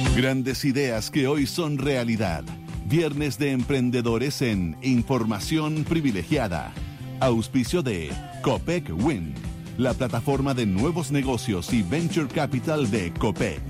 Grandes ideas que hoy son realidad. Viernes de Emprendedores en Información Privilegiada. Auspicio de Copec Wind, la plataforma de nuevos negocios y Venture Capital de Copec.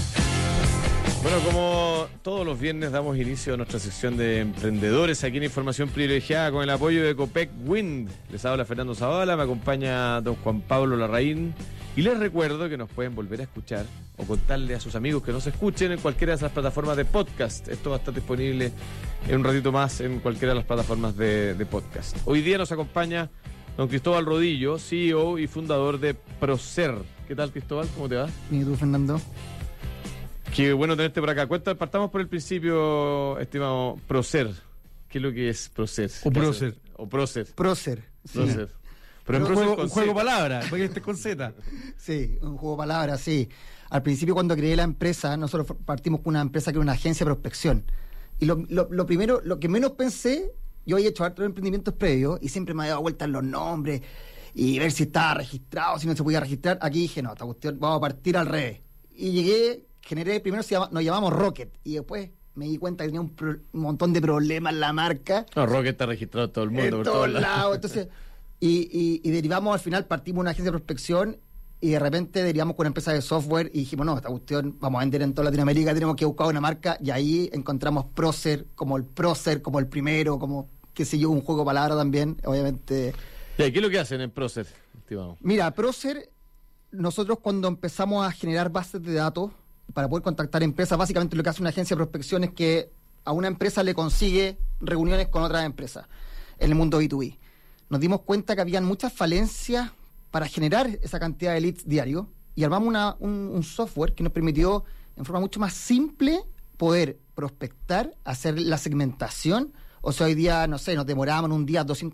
Bueno, como todos los viernes damos inicio a nuestra sección de emprendedores aquí en Información Privilegiada con el apoyo de Copec Wind. Les habla Fernando Zavala, me acompaña don Juan Pablo Larraín y les recuerdo que nos pueden volver a escuchar o contarle a sus amigos que nos escuchen en cualquiera de esas plataformas de podcast. Esto va a estar disponible en un ratito más en cualquiera de las plataformas de podcast. Hoy día nos acompaña don Cristóbal Rodillo, CEO y fundador de Procer. ¿Qué tal, Cristóbal? ¿Cómo te va? ¿Y tú, Fernando? Qué bueno tenerte por acá. Partamos por el principio, estimado Procer. ¿Qué es lo que es Procer? O Procer. O Procer. Procer. Sí. Procer. Pero un Procer juego de palabras, porque este es con Z. Sí, un juego de palabras, sí. Al principio, cuando creé la empresa, nosotros partimos con una empresa que era una agencia de prospección. Y lo primero, lo que menos pensé, yo había hecho hartos emprendimientos previos y siempre me había dado vueltas los nombres y ver si estaba registrado, si no se podía registrar. Aquí dije, no, esta cuestión, vamos a partir al revés. Y llegué, generé, primero nos llamamos Rocket y después me di cuenta que tenía un montón de problemas la marca. No, Rocket está registrado en todo el mundo. En todos lados. Entonces, y derivamos, al final partimos una agencia de prospección y de repente derivamos con una empresa de software y dijimos, no, esta cuestión vamos a vender en toda Latinoamérica, tenemos que buscar una marca y ahí encontramos Procer, como el primero, como, qué sé yo, un juego de palabras también, obviamente. ¿Y qué es lo que hacen en Procer, estimado? Mira, Procer, nosotros cuando empezamos a generar bases de datos para poder contactar empresas, básicamente lo que hace una agencia de prospección es que a una empresa le consigue reuniones con otras empresas en el mundo B2B. Nos dimos cuenta que habían muchas falencias para generar esa cantidad de leads diario y armamos un software que nos permitió en forma mucho más simple poder prospectar, hacer la segmentación. O sea, hoy día, no sé, nos demorábamos en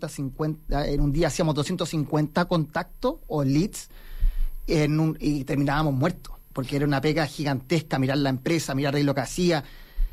un día hacíamos 250 contactos o leads y terminábamos muertos, porque era una pega gigantesca mirar la empresa, mirar ahí lo que hacía.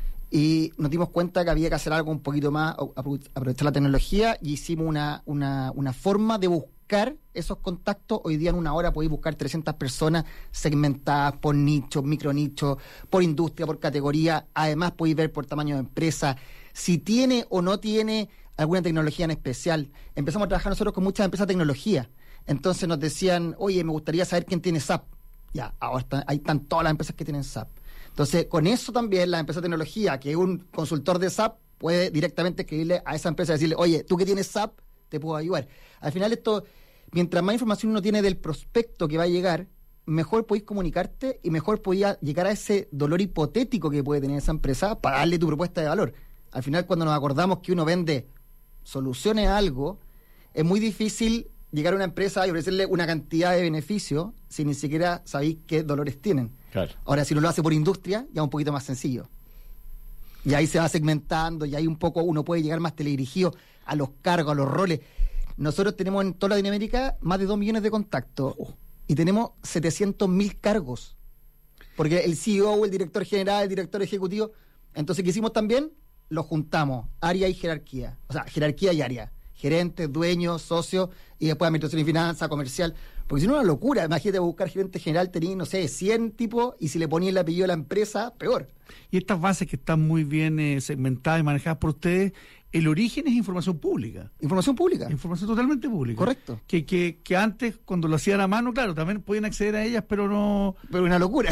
Y nos dimos cuenta que había que hacer algo un poquito más, aprovechar la tecnología, y hicimos una forma de buscar esos contactos. Hoy día en una hora podéis buscar 300 personas segmentadas por nicho, micronicho, por industria, por categoría. Además podéis ver por tamaño de empresa, si tiene o no tiene alguna tecnología en especial. Empezamos a trabajar nosotros con muchas empresas de tecnología. Entonces nos decían, oye, me gustaría saber quién tiene SAP. Ya, ahora ahí están todas las empresas que tienen SAP. Entonces, con eso también la empresa de tecnología, que un consultor de SAP puede directamente escribirle a esa empresa y decirle, oye, tú que tienes SAP, te puedo ayudar. Al final esto, mientras más información uno tiene del prospecto que va a llegar, mejor podéis comunicarte y mejor podías llegar a ese dolor hipotético que puede tener esa empresa para darle tu propuesta de valor. Al final, cuando nos acordamos que uno vende soluciones a algo, es muy difícil llegar a una empresa y ofrecerle una cantidad de beneficios si ni siquiera sabéis qué dolores tienen. Claro. Ahora, si uno lo hace por industria, ya es un poquito más sencillo. Y ahí se va segmentando, y ahí un poco uno puede llegar más teledirigido a los cargos, a los roles. Nosotros tenemos en toda Latinoamérica más de 2 millones de contactos y tenemos 700.000 cargos. Porque el CEO, el director general, el director ejecutivo. Entonces, ¿qué hicimos también? Lo juntamos, área y jerarquía. O sea, jerarquía y área. Gerentes, dueños, socios, y después administración y finanzas, comercial. Porque si no es una locura, imagínate buscar gerente general, tenéis, no sé, 100 tipos, y si le ponéis el apellido de la empresa, peor. Y estas bases que están muy bien segmentadas y manejadas por ustedes, el origen es información pública. Información pública. Información totalmente pública. Correcto. Que antes, cuando lo hacían a mano, claro, también podían acceder a ellas, pero no... Pero una locura.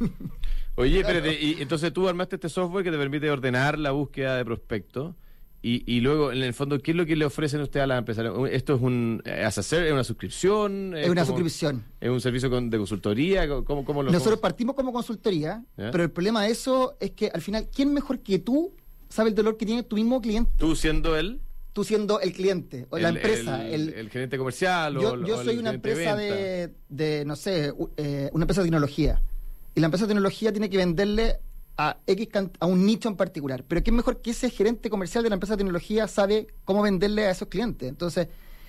Oye, espérate, y entonces tú armaste este software que te permite ordenar la búsqueda de prospectos. Y luego, en el fondo, ¿qué es lo que le ofrecen usted a las empresas? ¿Esto es es una suscripción? Es una suscripción. ¿Es un servicio de consultoría? ¿Cómo Nosotros partimos como consultoría, pero el problema de eso es que al final, ¿quién mejor que tú sabe el dolor que tiene tu mismo cliente? ¿Tú siendo él? Tú siendo el cliente, o la empresa. El gerente comercial. Yo soy una empresa de no sé, una empresa de tecnología. Y la empresa de tecnología tiene que venderle a un nicho en particular. Pero ¿qué es mejor que ese gerente comercial de la empresa de tecnología sabe cómo venderle a esos clientes? Entonces,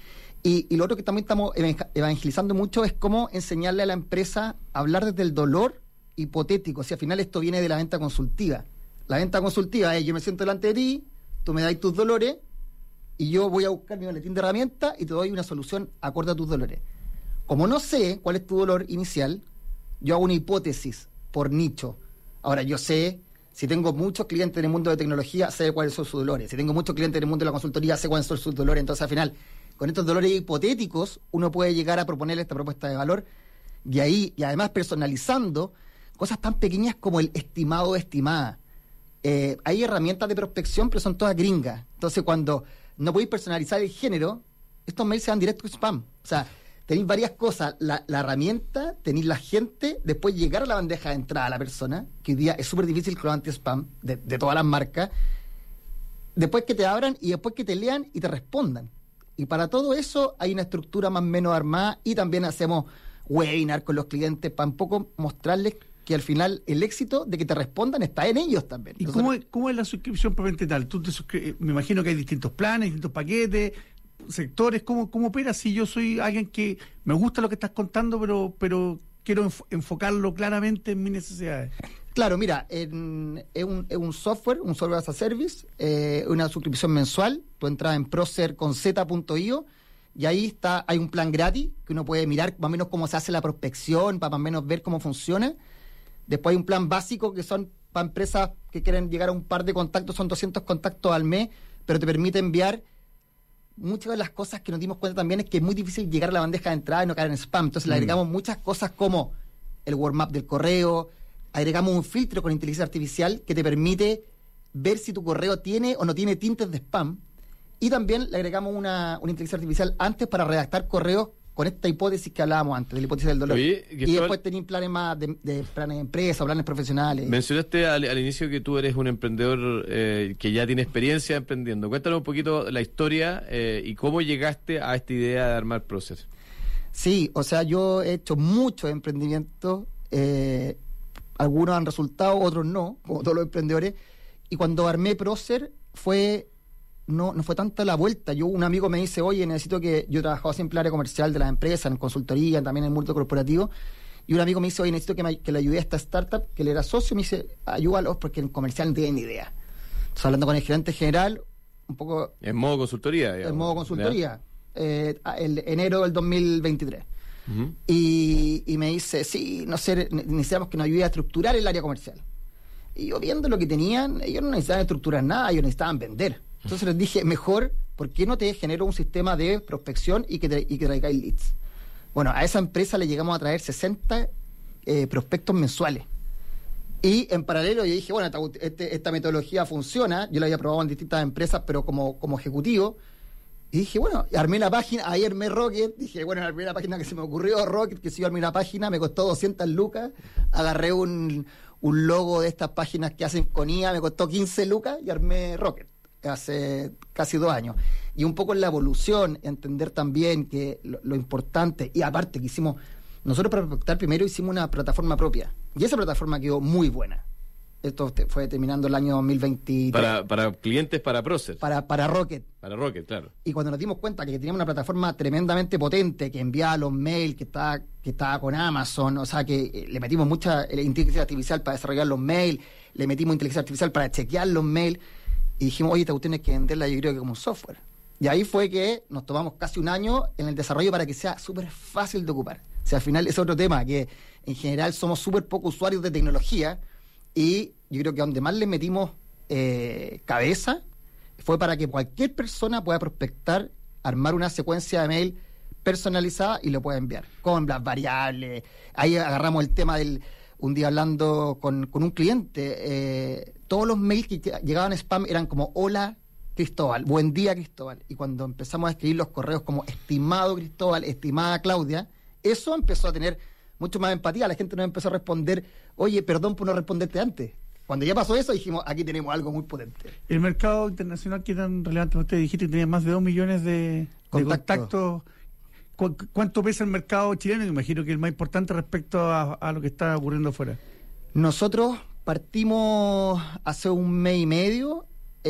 y lo otro que también estamos evangelizando mucho es cómo enseñarle a la empresa a hablar desde el dolor hipotético. Si al final esto viene de la venta consultiva. La venta consultiva es: yo me siento delante de ti, tú me das tus dolores y yo voy a buscar mi maletín de herramientas y te doy una solución acorde a tus dolores. Como no sé cuál es tu dolor inicial, yo hago una hipótesis por nicho. Ahora, yo sé, si tengo muchos clientes en el mundo de tecnología, sé cuáles son sus dolores. Si tengo muchos clientes en el mundo de la consultoría, sé cuáles son sus dolores. Entonces, al final, con estos dolores hipotéticos, uno puede llegar a proponerle esta propuesta de valor y además personalizando cosas tan pequeñas como el estimado o estimada. Hay herramientas de prospección, pero son todas gringas. Entonces, cuando no podéis personalizar el género, estos mails se van directo a spam. O sea, tenéis varias cosas. La herramienta, tenéis la gente, después llegar a la bandeja de entrada a la persona, que hoy día es súper difícil con los anti-spam de todas las marcas, después que te abran y después que te lean y te respondan. Y para todo eso hay una estructura más o menos armada y también hacemos webinar con los clientes para un poco mostrarles que al final el éxito de que te respondan está en ellos también. ¿Y cómo es la suscripción propiamente tal? Me imagino que hay distintos planes, distintos paquetes, sectores. ¿Cómo opera si yo soy alguien que me gusta lo que estás contando, pero quiero enfocarlo claramente en mis necesidades? Claro, mira, es un software as a service, una suscripción mensual. Tú entras en procer.z.io y ahí hay un plan gratis que uno puede mirar más o menos cómo se hace la prospección, para más o menos ver cómo funciona. Después hay un plan básico que son para empresas que quieren llegar a un par de contactos, son 200 contactos al mes, pero te permite enviar. Muchas de las cosas que nos dimos cuenta también es que es muy difícil llegar a la bandeja de entrada y no caer en spam. Entonces le agregamos muchas cosas como el word map del correo, agregamos un filtro con inteligencia artificial que te permite ver si tu correo tiene o no tiene tintes de spam. Y también le agregamos una inteligencia artificial antes para redactar correos con esta hipótesis que hablábamos antes, de la hipótesis del dolor. Oye, y después tenéis planes más de planes de empresa, planes profesionales. Mencionaste al inicio que tú eres un emprendedor que ya tiene experiencia emprendiendo. Cuéntanos un poquito la historia y cómo llegaste a esta idea de armar Procer. Sí, o sea, yo he hecho muchos emprendimientos, algunos han resultado, otros no, como todos los emprendedores, y cuando armé Procer no fue tanta la vuelta. Un amigo me dice, oye, necesito que... Yo he trabajado siempre en el área comercial de las empresas, en consultoría, también en el mundo corporativo, y un amigo me dice, oye, necesito que le ayude a esta startup, que él era socio, me dice, ayúdalos porque en comercial no tienen ni idea. Entonces, hablando con el gerente general, un poco... En modo consultoría, digamos. En modo consultoría, el enero del 2023. Uh-huh. Y me dice, sí, no sé, necesitamos que nos ayude a estructurar el área comercial. Y yo viendo lo que tenían, ellos no necesitaban estructurar nada, ellos necesitaban vender. Entonces les dije, mejor, ¿por qué no te genero un sistema de prospección y que traigáis leads? Bueno, a esa empresa le llegamos a traer 60 prospectos mensuales. Y en paralelo yo dije, bueno, esta metodología funciona, yo la había probado en distintas empresas, pero como ejecutivo. Y dije, bueno, armé la página, ahí armé Rocket, dije, bueno, armé la página que se me ocurrió, Rocket, que si yo armé una página, me costó 200 lucas, agarré un logo de estas páginas que hacen con IA, me costó 15 lucas y armé Rocket. Hace casi 2 años. Y un poco en la evolución, entender también que lo importante, y aparte que nosotros para prospectar primero hicimos una plataforma propia, y esa plataforma quedó muy buena. Esto fue terminando el año 2023. Para clientes, para Procer. Para Rocket. Para Rocket, claro. Y cuando nos dimos cuenta que teníamos una plataforma tremendamente potente, que enviaba los mails, que estaba con Amazon, o sea que le metimos mucha inteligencia artificial para desarrollar los mails, le metimos inteligencia artificial para chequear los mails, y dijimos, oye, esta cuestión hay que venderla, yo creo que como un software. Y ahí fue que nos tomamos casi 1 año en el desarrollo para que sea súper fácil de ocupar. O sea, al final es otro tema, que en general somos súper poco usuarios de tecnología, y yo creo que donde más le metimos cabeza fue para que cualquier persona pueda prospectar, armar una secuencia de mail personalizada y lo pueda enviar, con las variables. Ahí agarramos el tema un día hablando con un cliente, todos los mails que llegaban a spam eran como, hola Cristóbal, buen día Cristóbal, y cuando empezamos a escribir los correos como estimado Cristóbal, estimada Claudia, eso empezó a tener mucho más empatía, la gente nos empezó a responder, oye, perdón por no responderte antes. Cuando ya pasó eso, dijimos, aquí tenemos algo muy potente. ¿El mercado internacional qué tan relevante para usted? Dijiste que tenía más de 2 millones de contactos. ¿Cuánto pesa el mercado chileno? Me imagino que es el más importante respecto a lo que está ocurriendo afuera. Nosotros partimos hace 1 mes y medio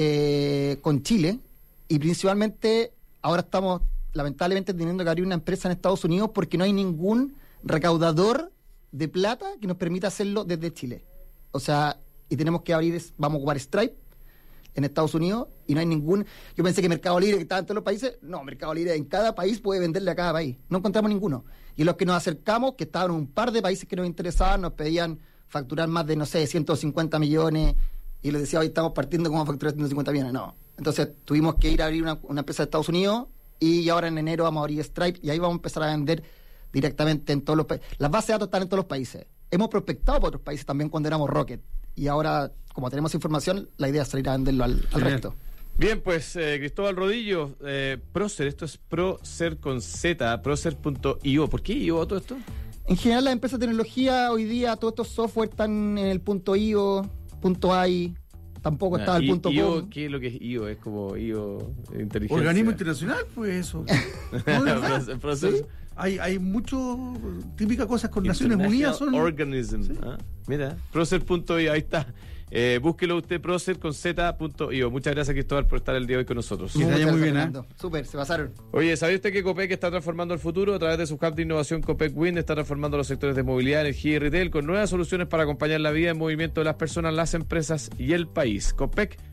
con Chile, y principalmente ahora estamos lamentablemente teniendo que abrir una empresa en Estados Unidos porque no hay ningún recaudador de plata que nos permita hacerlo desde Chile. O sea, y tenemos que vamos a ocupar Stripe en Estados Unidos, y no hay ningún... Yo pensé que Mercado Libre, que estaba en todos los países, no, Mercado Libre en cada país puede venderle a cada país. No encontramos ninguno. Y los que nos acercamos, que estaban en un par de países que nos interesaban, nos pedían facturar más de, no sé, 150 millones, y les decía, hoy estamos partiendo como a facturar 150 millones. No. Entonces tuvimos que ir a abrir una empresa de Estados Unidos, y ahora en enero vamos a abrir Stripe, y ahí vamos a empezar a vender directamente en todos los países. Las bases de datos están en todos los países. Hemos prospectado para otros países también cuando éramos Rocket, y ahora, como tenemos información, la idea es salir a venderlo al resto. Bien, pues Cristóbal Rodillo, Procer, esto es Procer con Z, Procer.io. ¿Por qué IO todo esto? En general, las empresas de tecnología, hoy día, todos estos software están en el .io, .ai, tampoco está el .com. IO, ¿qué es lo que es IO? Es como IO, inteligencia. Organismo internacional, pues eso. Procer. ¿Sí? Hay mucho, típicas cosas con Naciones Unidas. Son Organism. ¿Sí? Mira, Procer.io, ahí está. Búsquelo usted, Procer con Z.io. Muchas gracias, Cristóbal, por estar el día de hoy con nosotros. Que te vaya muy bien, Súper, se pasaron. Oye, ¿sabía usted que Copec está transformando el futuro? A través de su hub de innovación Copec Wind está transformando los sectores de movilidad, energía y retail con nuevas soluciones para acompañar la vida en movimiento de las personas, las empresas y el país. Copec